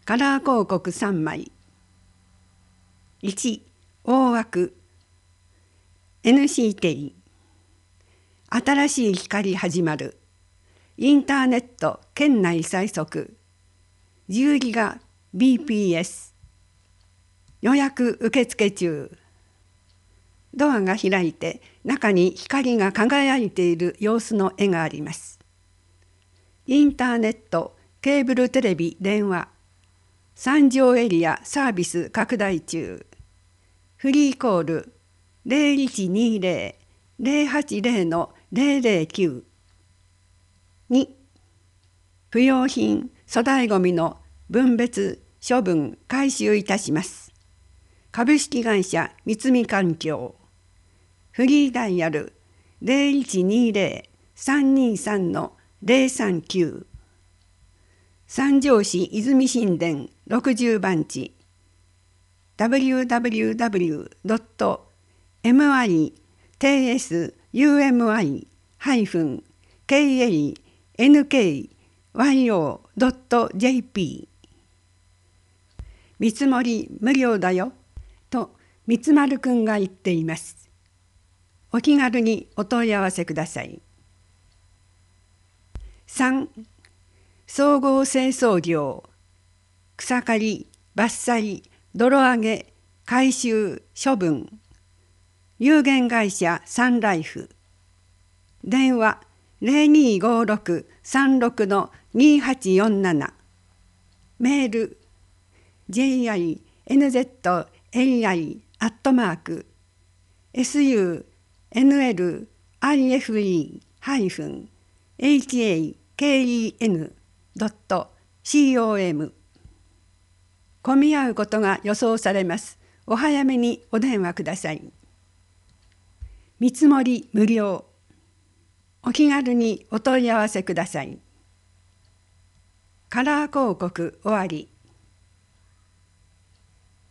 カラー広告3枚。1、大枠 NCT 新しい光始まる。インターネット県内最速10ギガ BPS 予約受付中。ドアが開いて中に光が輝いている様子の絵があります。インターネット、ケーブルテレビ、電話、三条エリアサービス拡大中。フリーコール 0120-080-009。2、不用品、粗大ごみの分別、処分、回収いたします。株式会社三見環境。フリーダイヤル 0120-323-039。三条市泉新田60番地 www.mitsumi-nkyo.jp 見積もり無料だよと三丸くんが言っています。お気軽にお問い合わせください。3、総合清掃業、草刈り、伐採、泥上げ、回収、処分、有限会社サンライフ。電話0256-36-2847。メール jinlife-sunlife-haken.com。混み合うことが予想されます。お早めにお電話ください。見積もり無料。お気軽にお問い合わせください。カラー広告終わり。